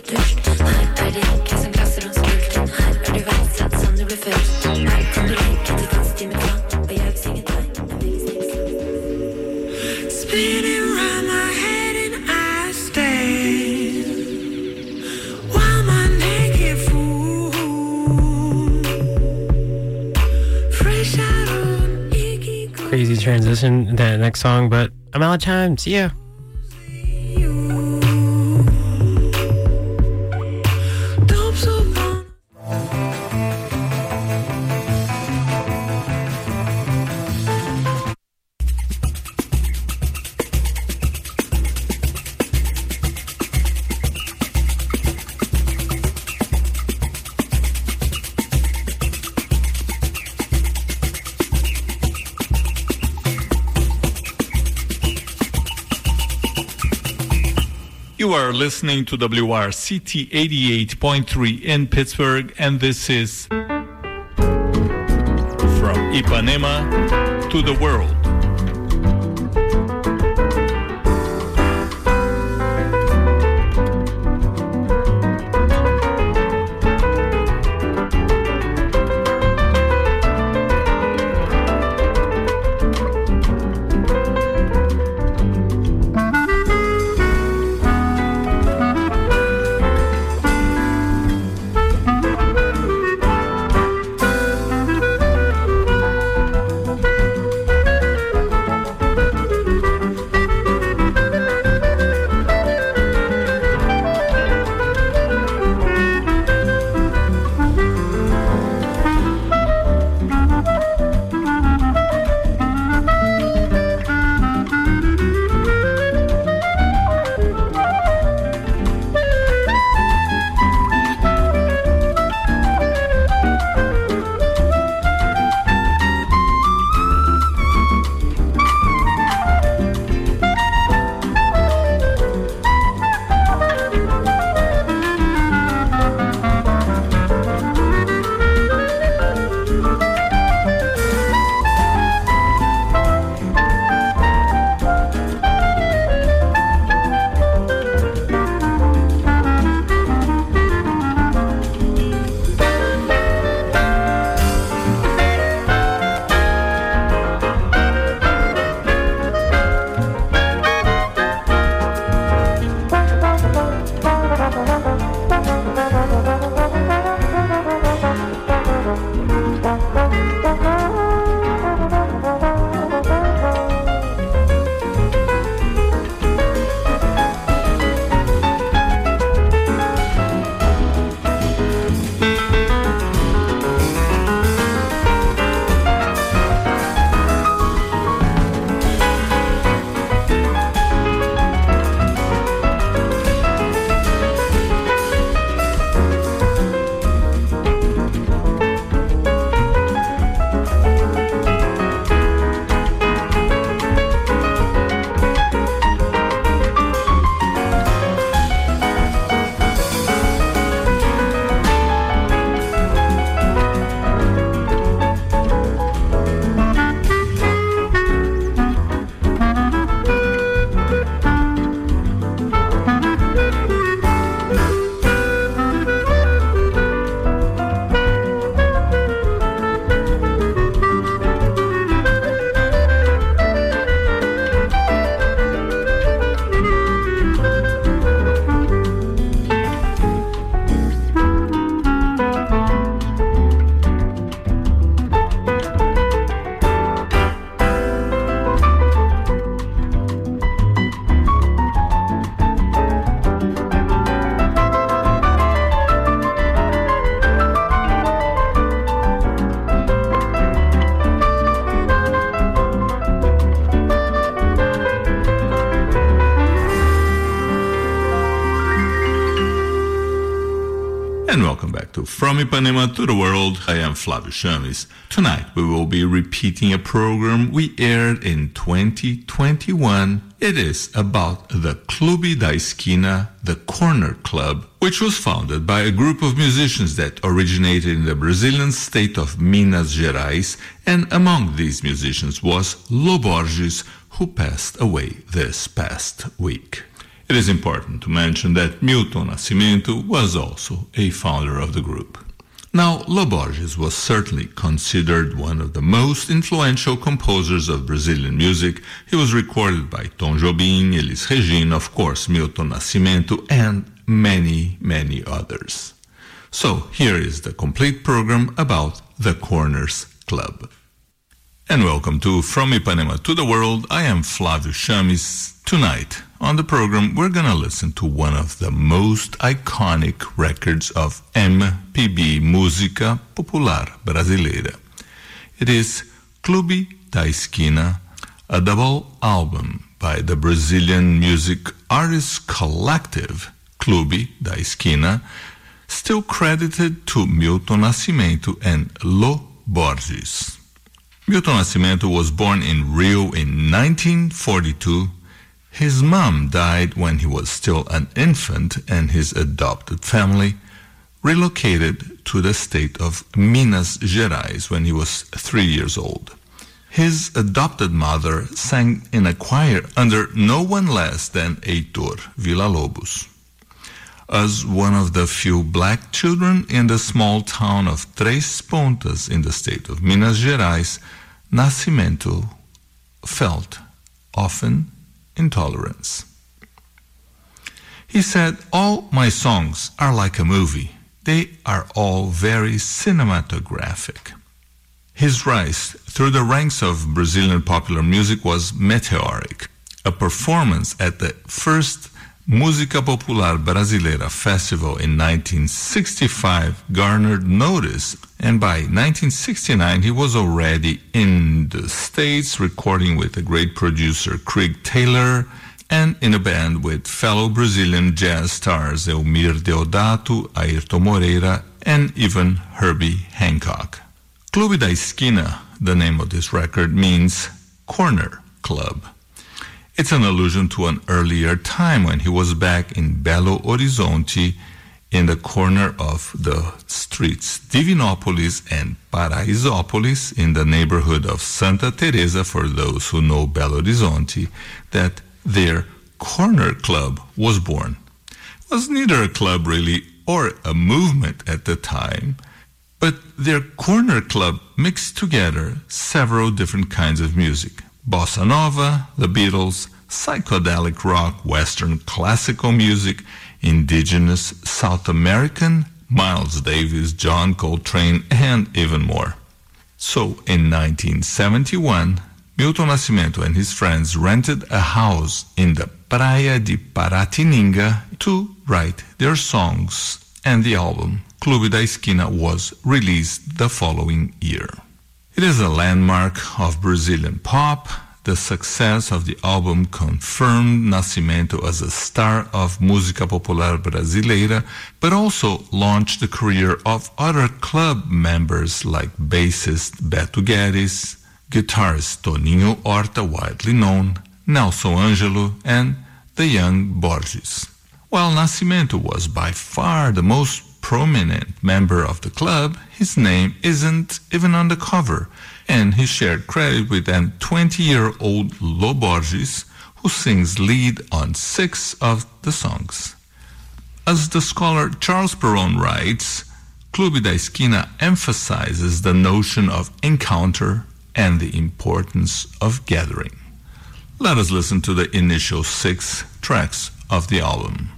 Crazy transition to that next song, but I'm out of time. See ya. You are listening to WRCT 88.3 in Pittsburgh, and this is From Ipanema to the World. And welcome back to From Ipanema to the World. I am Flavio Chames. Tonight we will be repeating a program we aired in 2021. It is about the Clube da Esquina, the Corner Club, which was founded by a group of musicians that originated in the Brazilian state of Minas Gerais, and among these musicians was Lo Borges, who passed away this past week. It is important to mention that Milton Nascimento was also a founder of the group. Now, Lo Borges was certainly considered one of the most influential composers of Brazilian music. He was recorded by Tom Jobim, Elis Regina, of course, Milton Nascimento, and many, many others. So, here is the complete program about the Corners Club. And welcome to From Ipanema to the World. I am Flávio Chames. Tonight on the program, we're going to listen to one of the most iconic records of MPB, Música Popular Brasileira. It is Clube da Esquina, a double album by the Brazilian music artist collective Clube da Esquina, still credited to Milton Nascimento and Lo Borges. Milton Nascimento was born in Rio in 1942. His mom died when he was still an infant, and his adopted family relocated to the state of Minas Gerais when he was 3 years old. His adopted mother sang in a choir under no one less than Heitor Villa-Lobos. As one of the few black children in the small town of Três Pontas in the state of Minas Gerais, Nascimento felt often intolerance. He said, "All my songs are like a movie. They are all very cinematographic." His rise through the ranks of Brazilian popular music was meteoric. A performance at the first Música Popular Brasileira Festival in 1965 garnered notice, and by 1969 he was already in the States recording with the great producer Craig Taylor and in a band with fellow Brazilian jazz stars Elmir Deodato, Ayrton Moreira, and even Herbie Hancock. Clube da Esquina, the name of this record, means corner club. It's an allusion to an earlier time when he was back in Belo Horizonte in the corner of the streets Divinópolis and Paraisópolis in the neighborhood of Santa Teresa, for those who know Belo Horizonte, that their corner club was born. It was neither a club really or a movement at the time, but their corner club mixed together several different kinds of music. Bossa Nova, the Beatles, psychedelic rock, Western classical music, indigenous South American, Miles Davis, John Coltrane, and even more. So in 1971, Milton Nascimento and his friends rented a house in the Praia de Paratininga to write their songs, and the album Clube da Esquina was released the following year. It is a landmark of Brazilian pop. The success of the album confirmed Nascimento as a star of Música Popular Brasileira, but also launched the career of other club members like bassist Beto Guedes, guitarist Toninho Horta, widely known, Nelson Ângelo, and the young Borges. While Nascimento was by far the most prominent member of the club, his name isn't even on the cover, and he shared credit with then 20-year-old Lo Borges, who sings lead on 6 of the songs. As the scholar Charles Perron writes, Clube da Esquina emphasizes the notion of encounter and the importance of gathering. Let us listen to the initial 6 tracks of the album.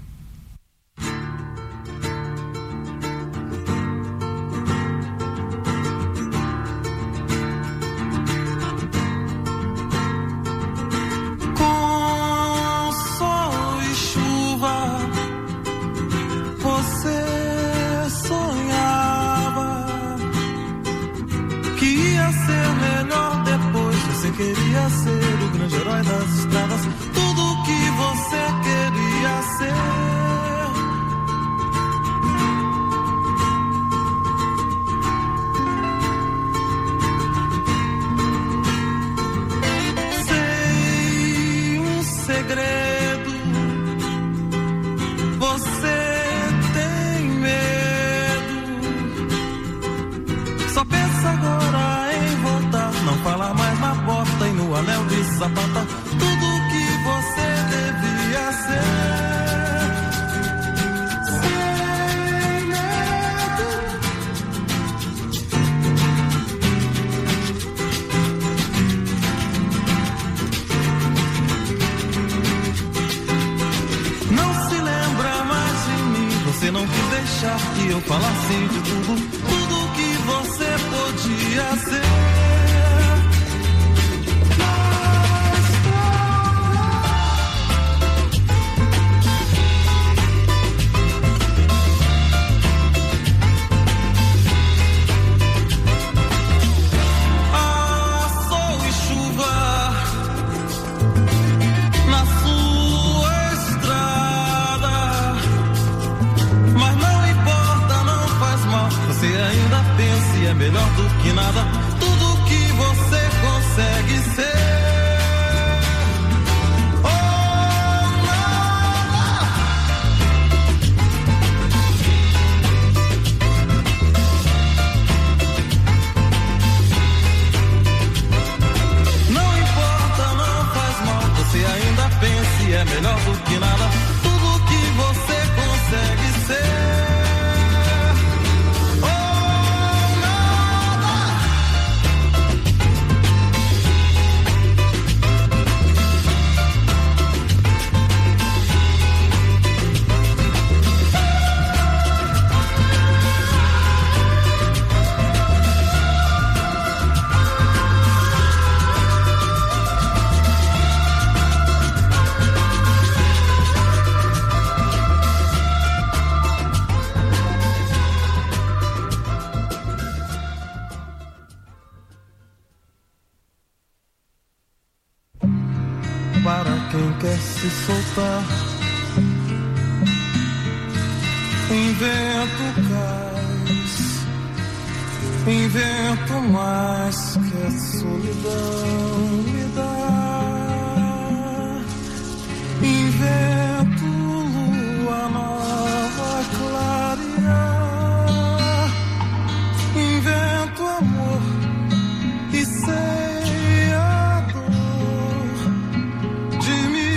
Queria ser o grande herói das estradas, tudo o que você queria ser. Porque não quis deixar que eu falasse de tudo que você podia ser. É melhor do que nada, tudo que você consegue ser. Oh, nada. Não importa, não faz mal, você ainda pensa e é melhor do que nada, tudo que você consegue ser. Quer se soltar, invento cais, invento mais que a solidão me dá, invento lua nova clarear, invento amor e sei a dor de mim.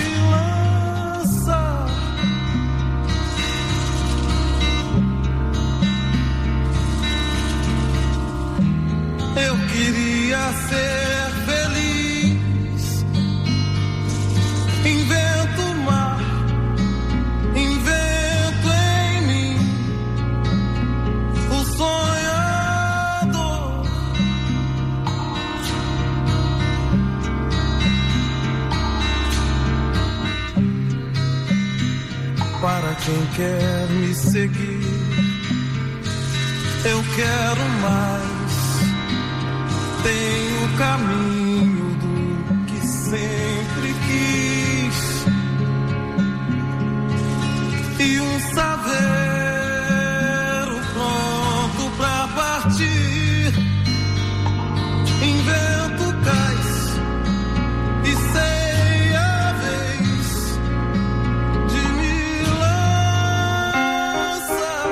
Eu queria ser feliz, invento o mar, invento em mim o sonhador. Para quem quer me seguir, eu quero mais. Tem o caminho do que sempre quis e um saveiro pronto pra partir. Invento cais e sei a vez de me lançar.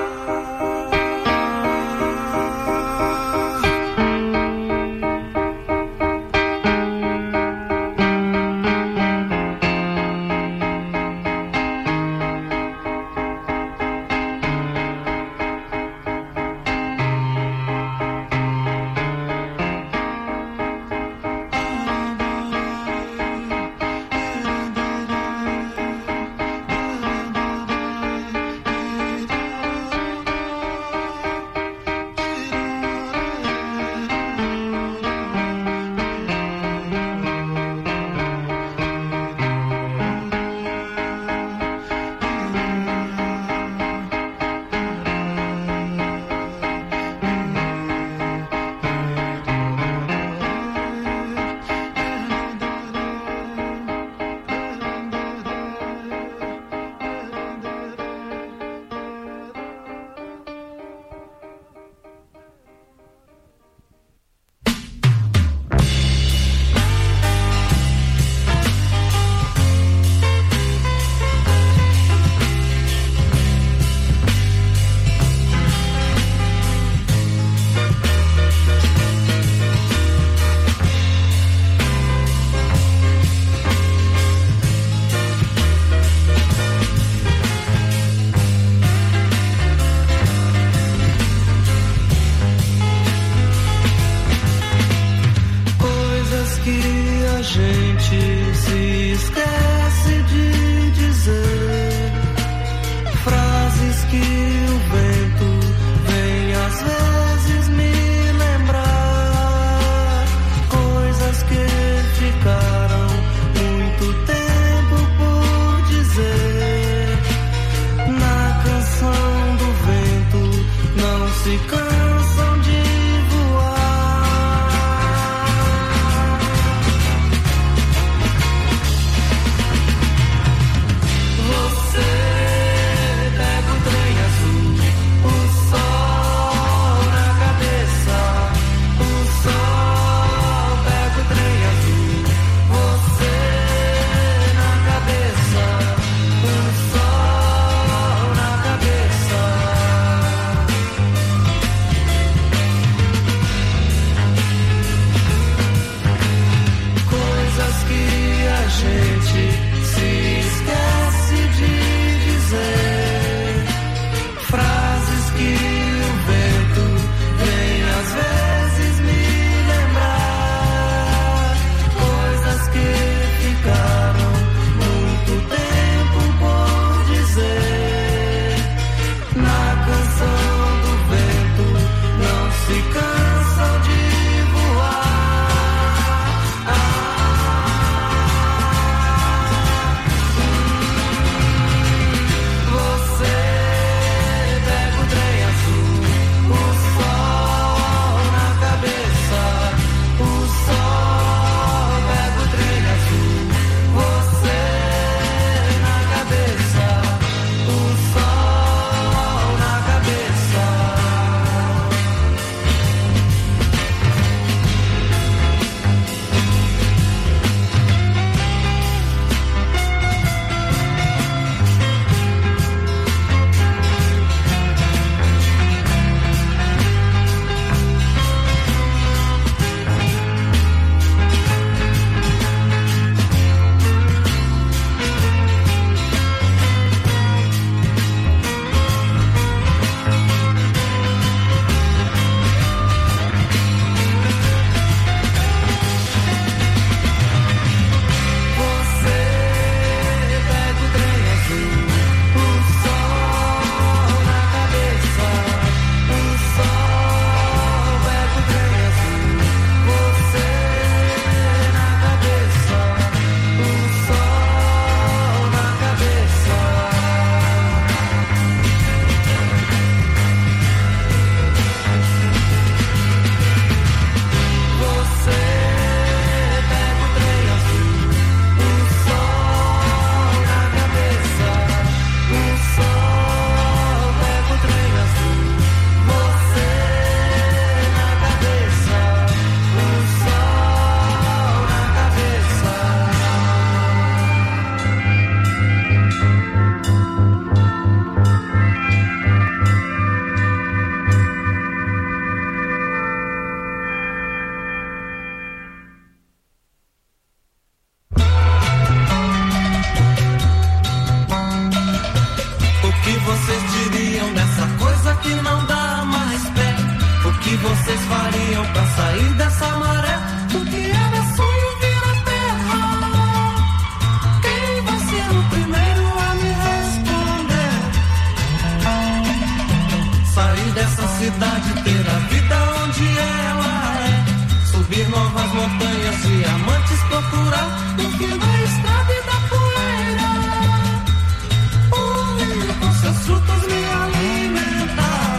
gente se esquece de dizer frases que sair dessa maré. O que era sonho vira terra. Quem vai ser o primeiro a me responder? Sair dessa cidade, ter a vida onde ela é. Subir novas montanhas, diamantes procurar. No fim da estrada e da poeira, o rio com seus frutos me alimentar.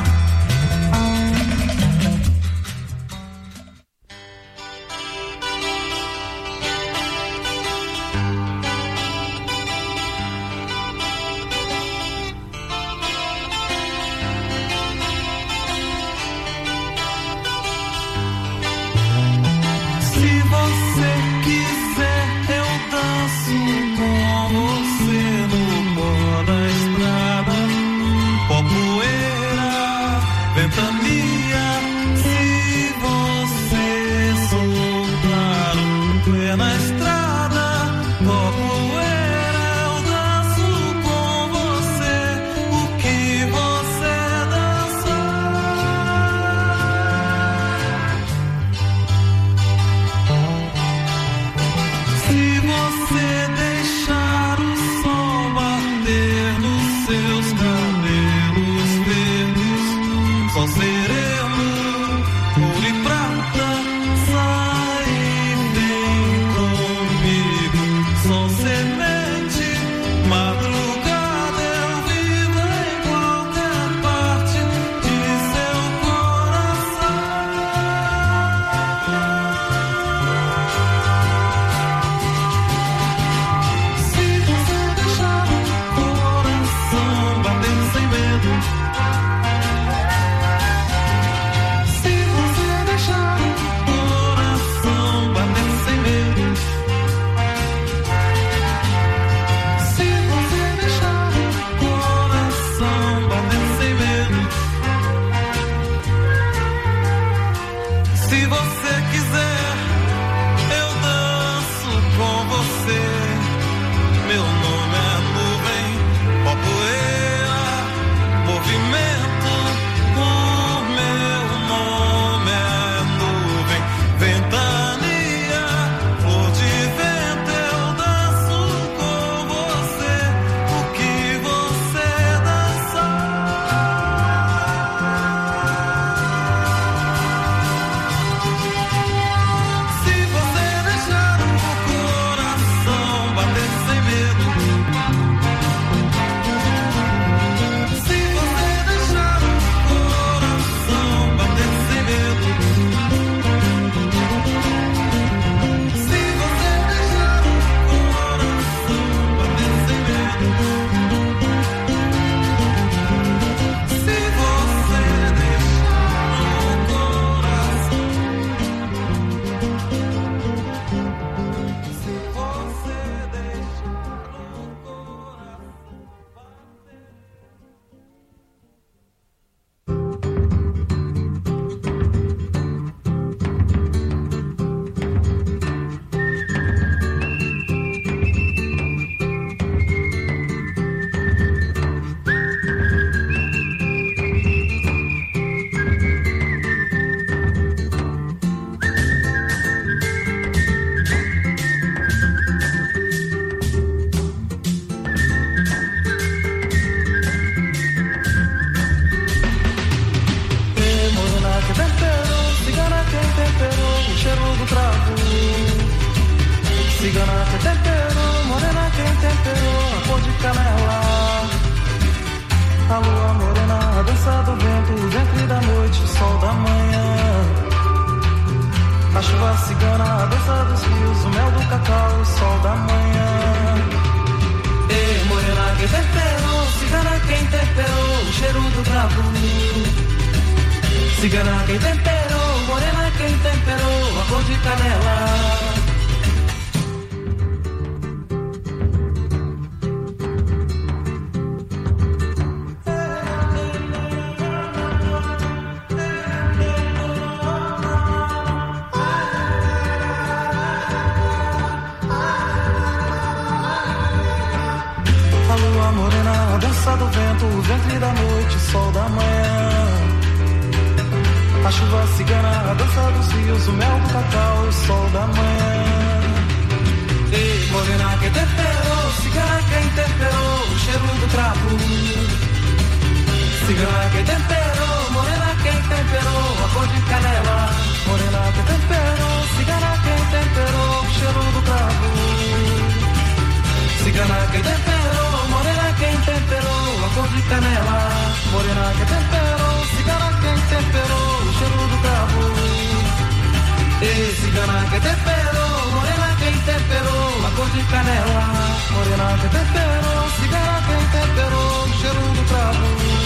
Cigana que temperou, morena quem temperou a cor de canela. A lua morena, a dança do vento, o ventre da noite, o sol da manhã. A chuva cigana, a dança dos rios, o mel do cacau, o sol da manhã. Ei, morena quem temperou, cigana quem temperou o cheiro do cravo. Cigana quem temperou, morena quem temperou a cor de canela. Do vento, o ventre da noite, o sol da manhã. A chuva cigana, a dança dos rios, o mel do cacau, o sol da manhã. Ei, morena que temperou, cigana quem temperou, o cheiro do cravo. Cigana que temperou, morena quem temperou, a cor de canela. Morena que temperou, cigana quem temperou, o cheiro do cravo. Cigana que temperou, morena quem temperou, a cor de canela. Morena que temperou, cigana quem temperou, o cheiro do cravo. Ei, cigana que temperou, morena quem temperou, a cor de canela. Morena que temperou, cigana quem temperou, o cheiro do cravo.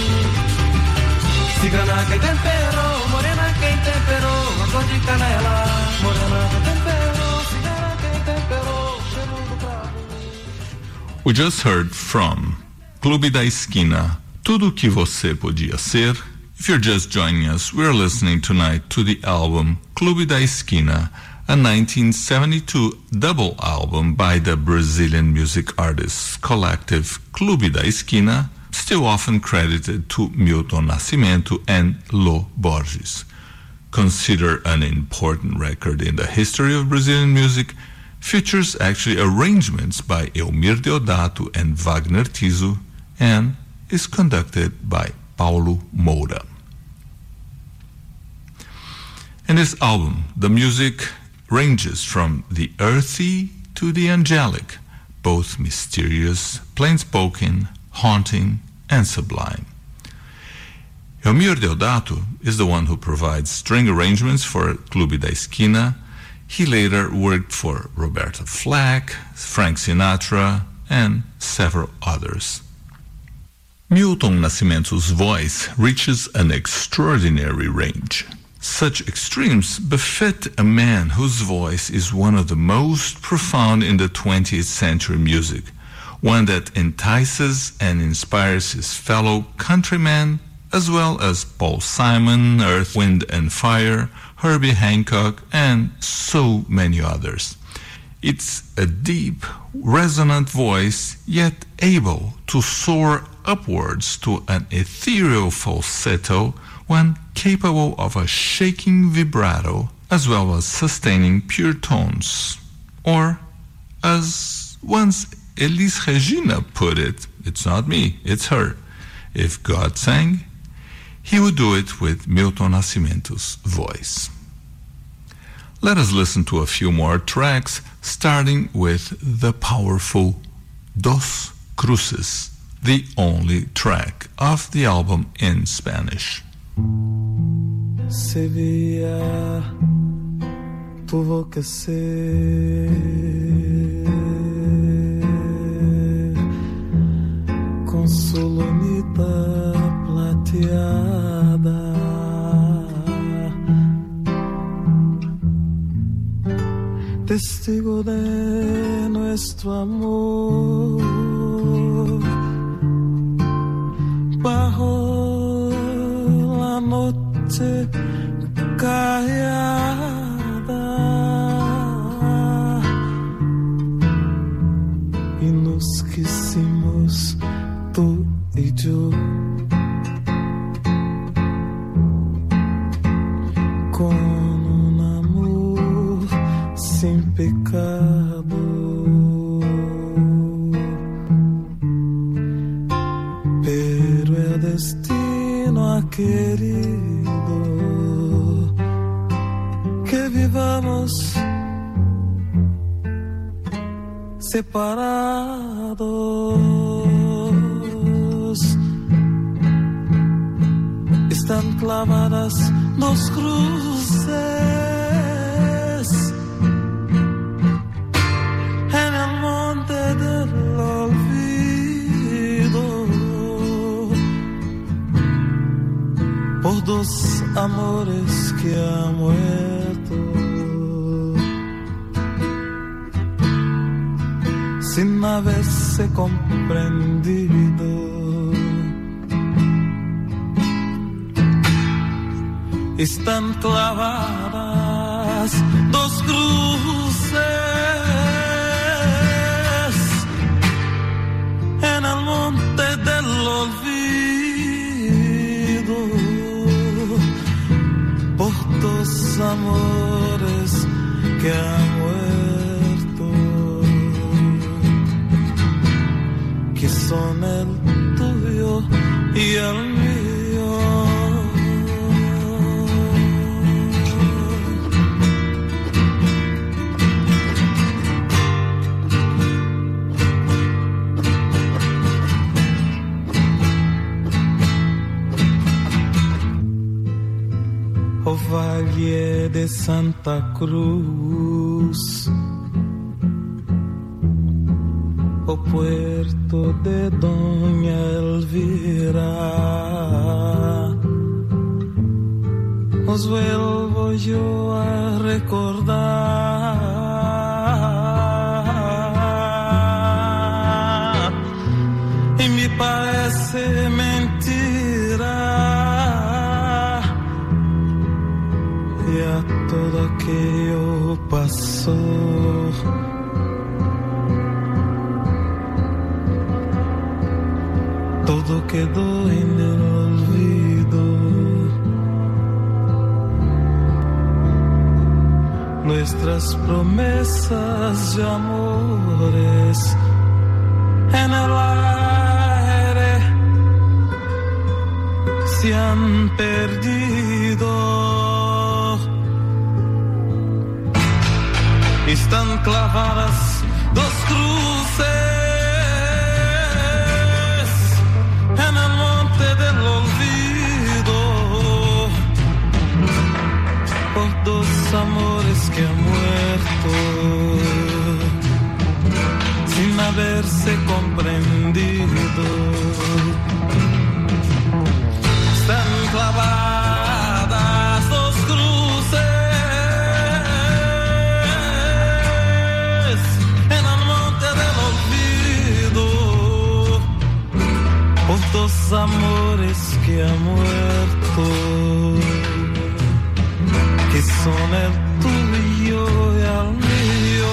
Cigana que temperou, morena quem temperou, a cor de canela. Morena que temperou, cigana quem temperou, o cheiro do cravo. We just heard from Clube da Esquina, Tudo Que Você Podia Ser. If you're just joining us, we're listening tonight to the album Clube da Esquina, a 1972 double album by the Brazilian music artists collective Clube da Esquina, still often credited to Milton Nascimento and Lô Borges. Considered an important record in the history of Brazilian music, features actually arrangements by Elmir Deodato and Wagner Tiso, and is conducted by Paulo Moura. In this album, the music ranges from the earthy to the angelic, both mysterious, plain-spoken, haunting, and sublime. Elmir Deodato is the one who provides string arrangements for Clube da Esquina. He later worked for Roberta Flack, Frank Sinatra, and several others. Milton Nascimento's voice reaches an extraordinary range. Such extremes befit a man whose voice is one of the most profound in the 20th century music, one that entices and inspires his fellow countrymen, as well as Paul Simon, Earth, Wind and Fire, Herbie Hancock, and so many others. It's a deep, resonant voice, yet able to soar upwards to an ethereal falsetto when capable of a shaking vibrato, as well as sustaining pure tones. Or, as once Elis Regina put it, it's not me, it's her, if God sang, he would do it with Milton Nascimento's voice. Let us listen to a few more tracks, starting with the powerful Dos Cruces, the only track of the album in Spanish. Sevilla tuvo que ser con su lunita plateada, testigo de nuestro amor, bajo la noche callada, y nos quisimos tú y yo, con un amor sin pecado, pero el destino ha querido que vivamos separados. Están clavadas dos cruces en el monte del olvido, por dos amores que han muerto, sin haberse comprendido. Están clavadas dos cruces en el monte del olvido, amores que han muerto, que son el tuyo y el mío. O Valle de Santa Cruz, o Puerto de Doña Elvira, os vuelvo yo a recordar y me parece mentira. Ya todo aquello pasó, todo quedó en el olvido. Nuestras promesas de amores en el aire se han perdido. Están clavadas dos cruces en el monte del olvido, por dos amores que han muerto sin haberse comprendido. Están clavadas dos cruces dos amores que han muerto, que son el tuyo y el mío.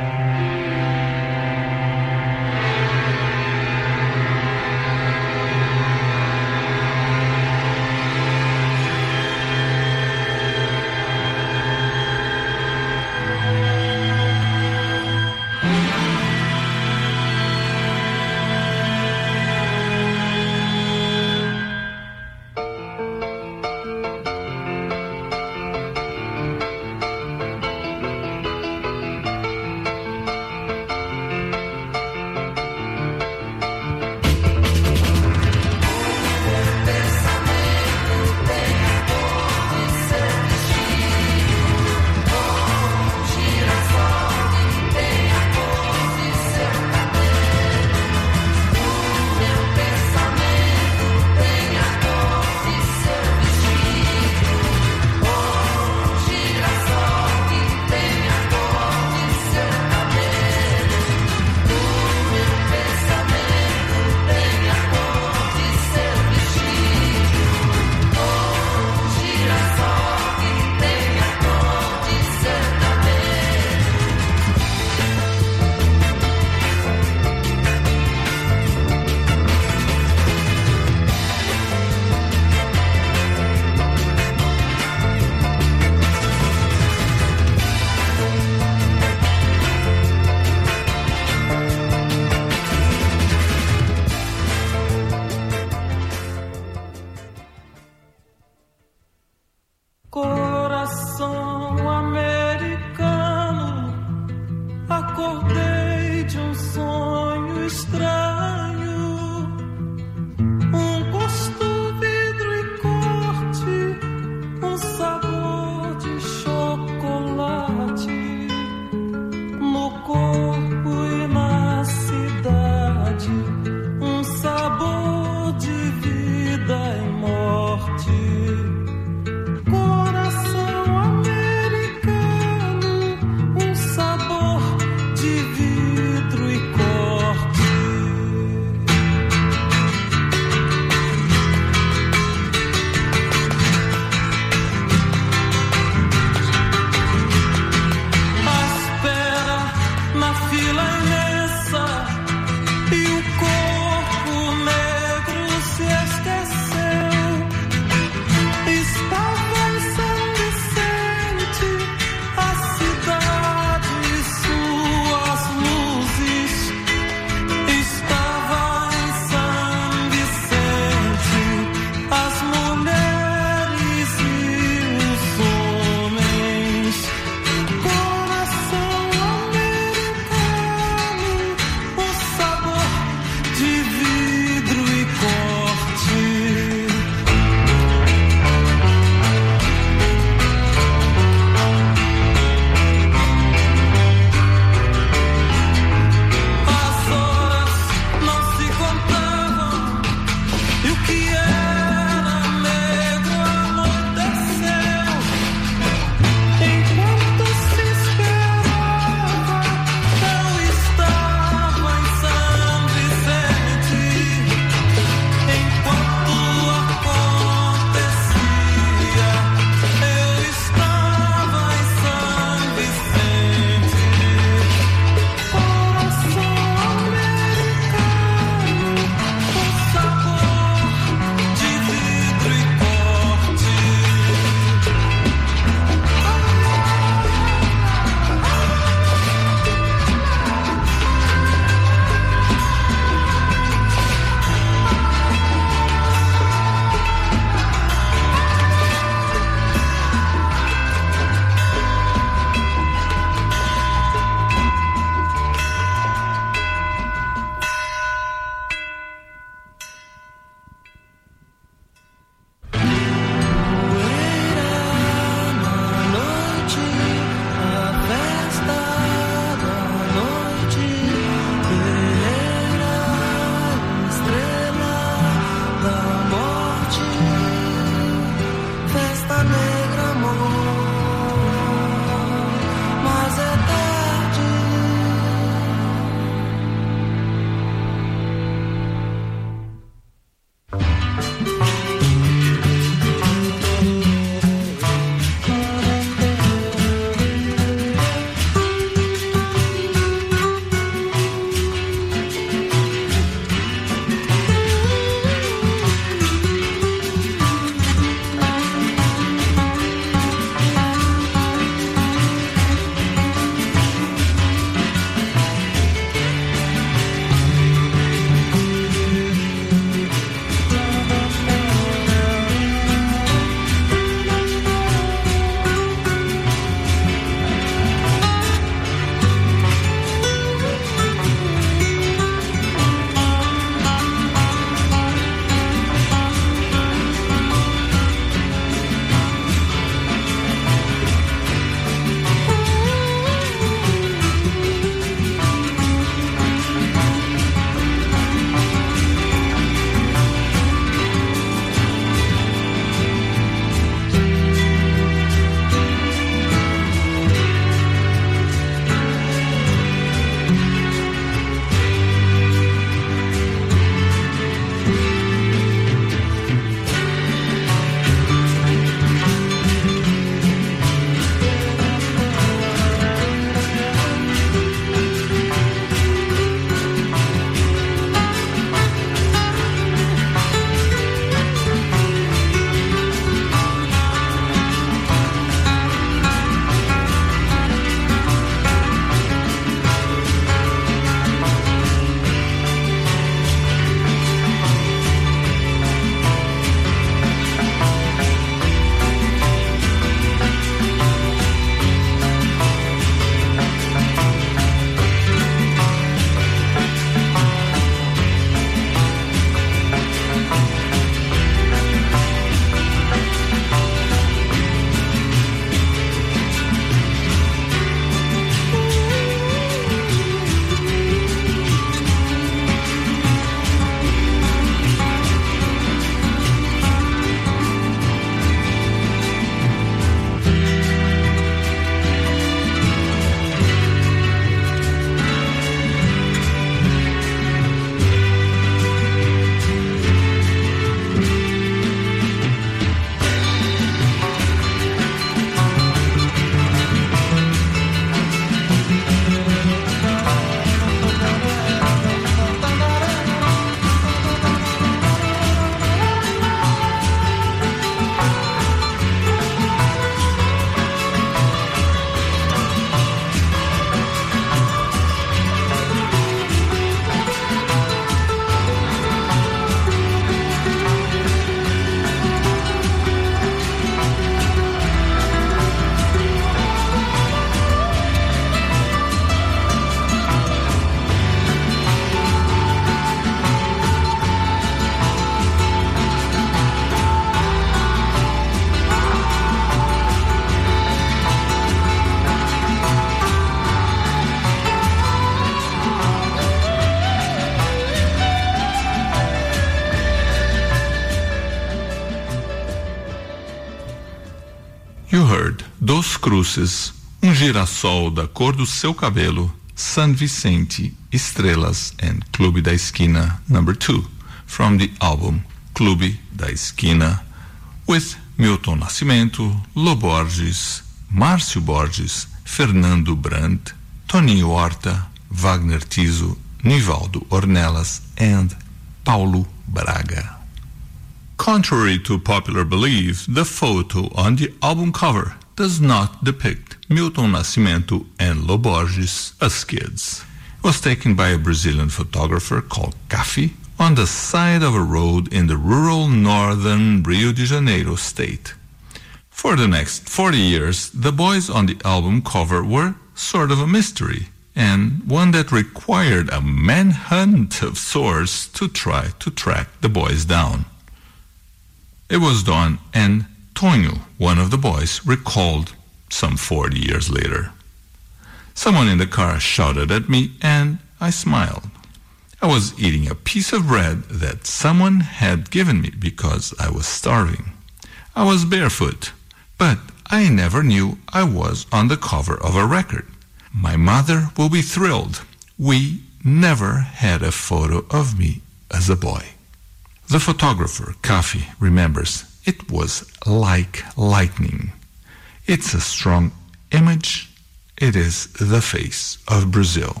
Dos Cruces, girassol da cor do seu cabelo, San Vicente, Estrelas and Clube da Esquina, number 2, from the album Clube da Esquina, with Milton Nascimento, Lô Borges, Márcio Borges, Fernando Brandt, Toninho Horta, Wagner Tiso, Nivaldo Ornelas, and Paulo Braga. Contrary to popular belief, the photo on the album cover does not depict Milton Nascimento and Lô Borges as kids. It was taken by a Brazilian photographer called Cafi on the side of a road in the rural northern Rio de Janeiro state. For the next 40 years, the boys on the album cover were sort of a mystery, and one that required a manhunt of sorts to try to track the boys down. It was done, and Tonho, one of the boys, recalled some 40 years later. Someone in the car shouted at me, and I smiled. I was eating a piece of bread that someone had given me because I was starving. I was barefoot, but I never knew I was on the cover of a record. My mother will be thrilled. We never had a photo of me as a boy. The photographer, Cafi, remembers it was like lightning. It's a strong image. It is the face of Brazil.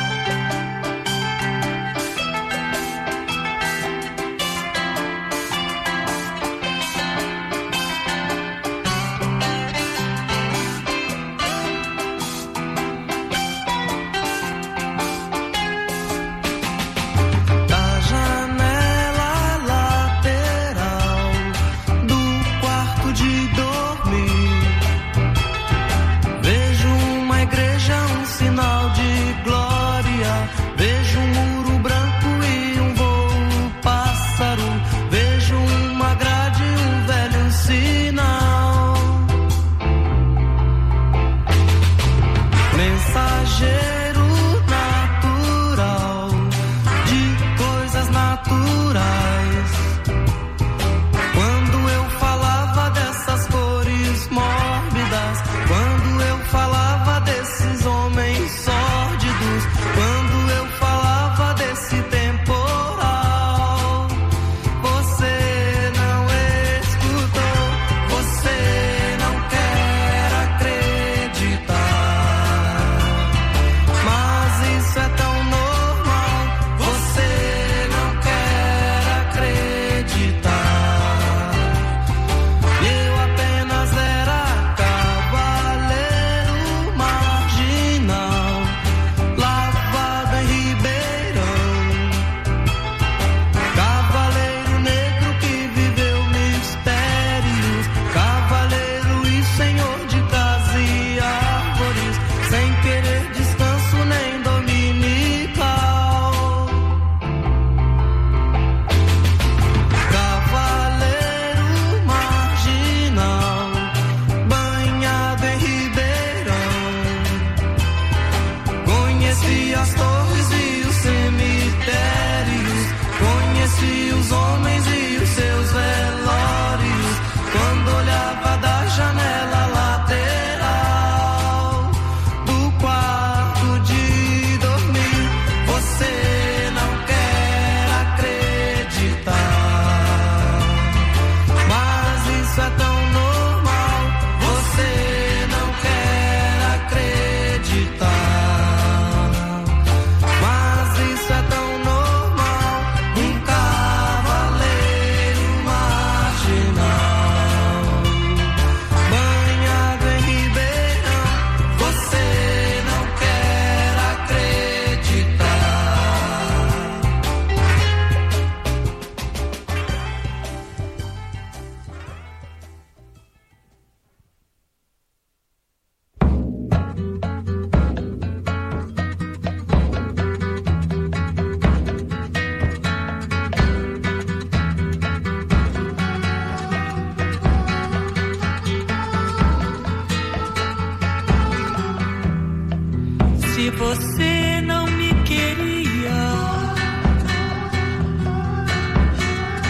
Se você não me queria,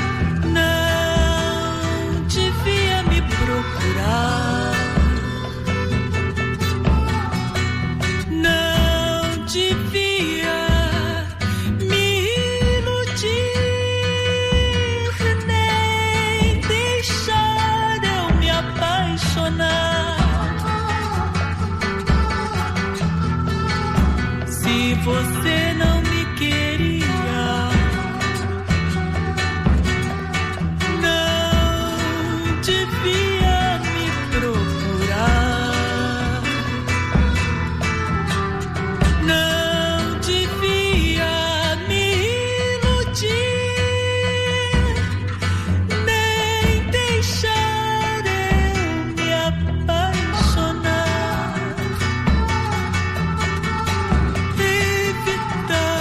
não devia me procurar. você não me queria. Não devia me procurar. Não devia me iludir, nem deixar eu me apaixonar. Evitar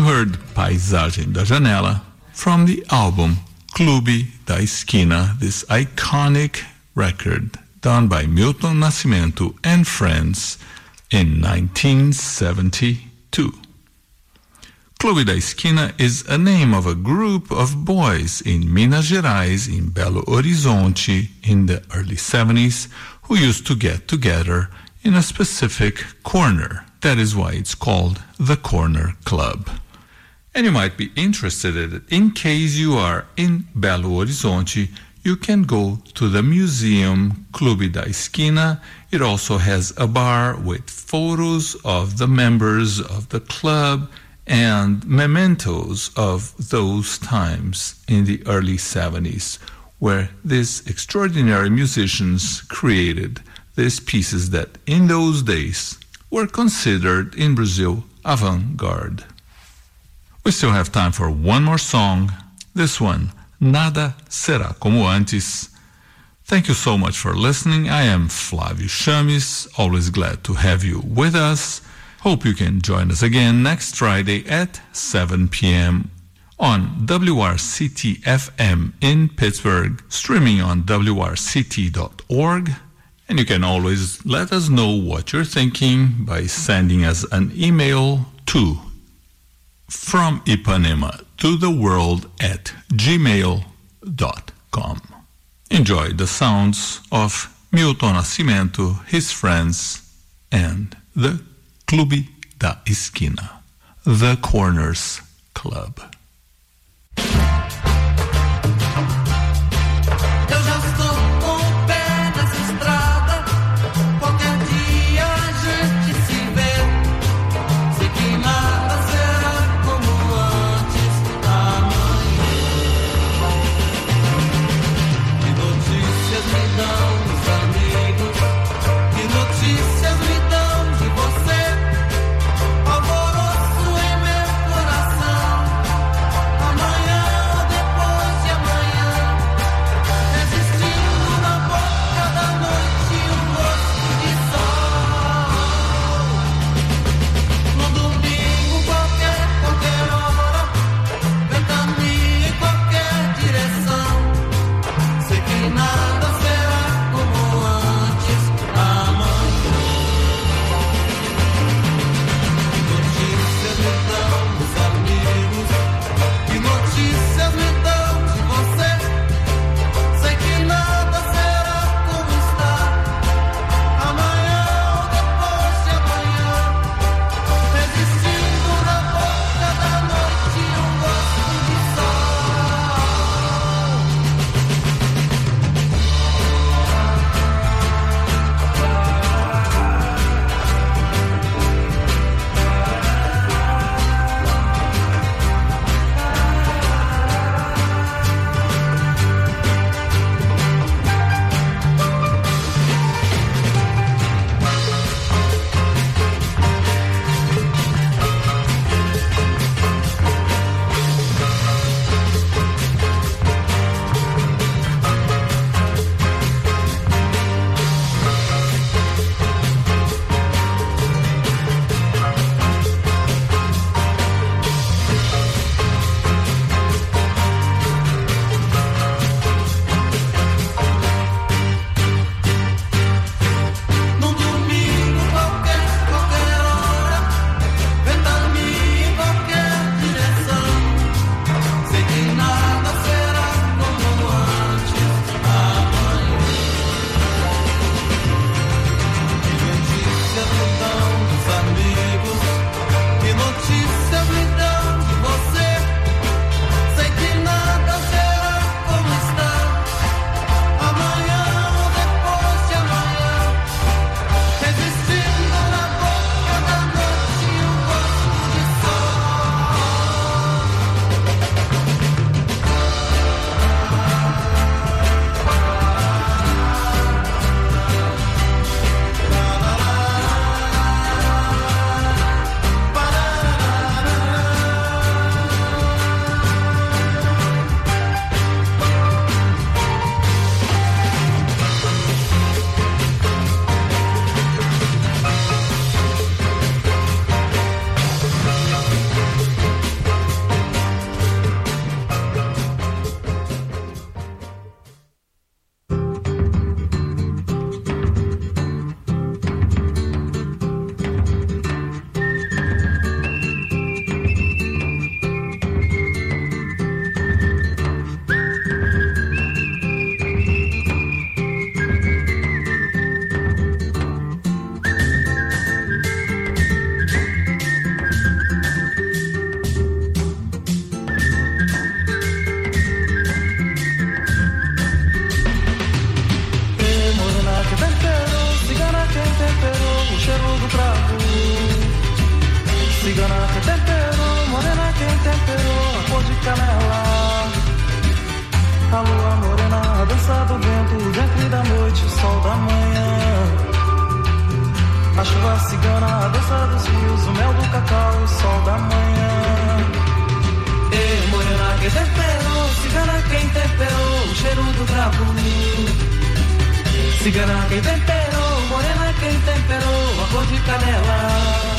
You heard Paisagem da Janela from the album Clube da Esquina, this iconic record done by Milton Nascimento and friends in 1972. Clube da Esquina is a name of a group of boys in Minas Gerais, in Belo Horizonte, in the early 70s, who used to get together in a specific corner. That is why it's called the Corner Club. And you might be interested in it. In case you are in Belo Horizonte, you can go to the museum Clube da Esquina. It also has a bar with photos of the members of the club and mementos of those times in the early 70s, where these extraordinary musicians created these pieces that in those days were considered in Brazil avant-garde. We still have time for one more song. This one, Nada Será Como Antes. Thank you so much for listening. I am Flávio Chames, always glad to have you with us. Hope you can join us again next Friday at 7 p.m. on WRCT-FM in Pittsburgh, streaming on WRCT.org. And you can always let us know what you're thinking by sending us an email to From Ipanema to the World at gmail.com. Enjoy the sounds of Milton Nascimento, his friends, and the Clube da Esquina, the Corners Club. Eu já estou com o pé nessa estrada. Qualquer dia a gente se vê. Sei que nada será como antes amanhã. Que notícias me dão os amigos? Que notícias me dão de você? Alvoroço em meu coração. Amanhã cigana que temperou, morena quem temperou, a cor de canela. A lua morena, a dança do vento, o ventre da noite, o sol da manhã. A chuva cigana, a dança dos rios, o mel do cacau, o sol da manhã. Ei, morena quem temperou, cigana quem temperou, o cheiro do cravo. Cigana quem temperou, morena quem temperou, a cor de canela.